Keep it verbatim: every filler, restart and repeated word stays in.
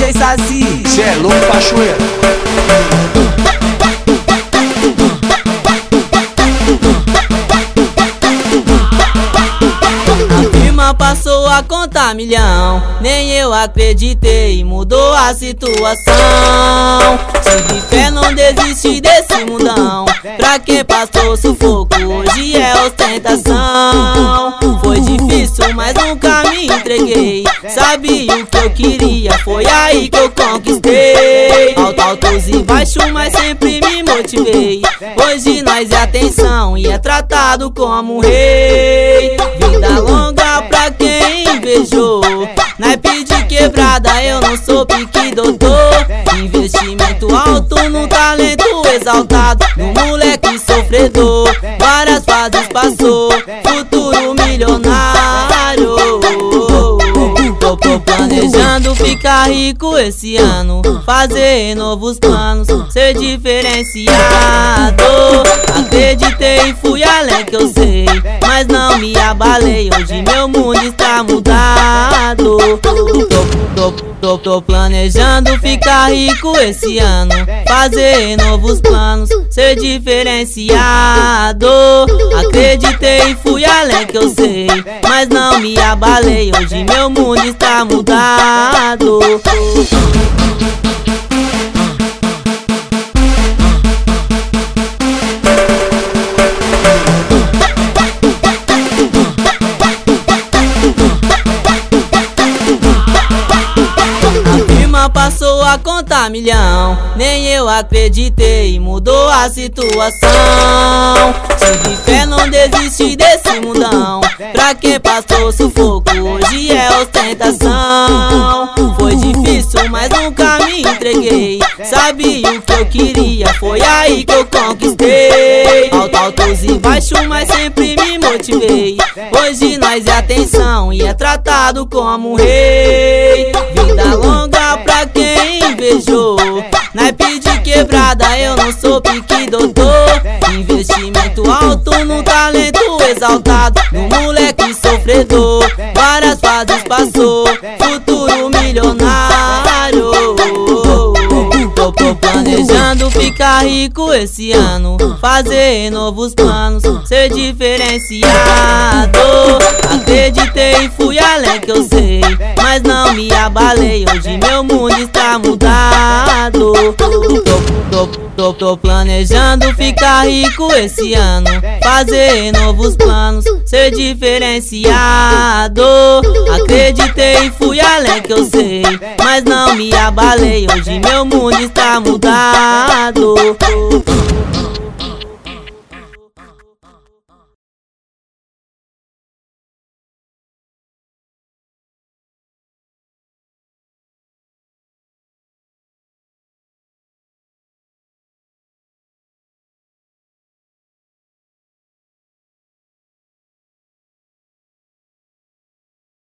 D J Sazi, cê é louco, Pachoeira. A firma passou a contar milhão, nem eu acreditei, mudou a situação. Tive fé, não desisti desse mundão. Pra quem passou sufoco, hoje é ostentação. Foi difícil, mas nunca me entreguei. Sabia o que eu queria, foi aí que eu conquistei. Alto, altos e baixos, mas sempre me motivei. Hoje nós é atenção e é tratado como rei. Vida longa pra quem invejou. Naipe de quebrada, eu não sou pique doutor. Investimento alto no talento exaltado, no moleque sofredor. Várias fases passou, futuro milionário. Tô, tô planejando ficar rico esse ano, fazer novos planos, ser diferenciado. Acreditei e fui além que eu sei, mas não me abalei, hoje meu mundo está mudado. Tô, tô, tô, tô planejando ficar rico esse ano, fazer novos planos, ser diferenciado. Acreditei e fui além que eu sei, mas não me abalei, hoje meu mundo está mudado. Passou a contar milhão, nem eu acreditei, mudou a situação. Tive fé, não desisti desse mundão. Pra quem passou sufoco, hoje é ostentação. Foi difícil, mas nunca me entreguei. Sabia o que eu queria, foi aí que eu conquistei. Alto, altos e baixos, mas sempre me motivei. Hoje nós é atenção e é tratado como rei. Vida longa pra quem invejou. Naipe de quebrada, eu não sou pique doutor. Investimento alto no talento exaltado, no moleque sofredor. Várias fases passou, futuro milionário. Tô, tô planejando ficar rico esse ano, fazer novos planos, ser diferenciado. Acreditei e fui além que eu sei, mas não me abalei, hoje meu mundo está mudado. Tô, tô, tô, tô planejando ficar rico esse ano, fazer novos planos, ser diferenciado. Acreditei e fui além que eu sei, mas não me abalei, hoje meu mundo está mudado.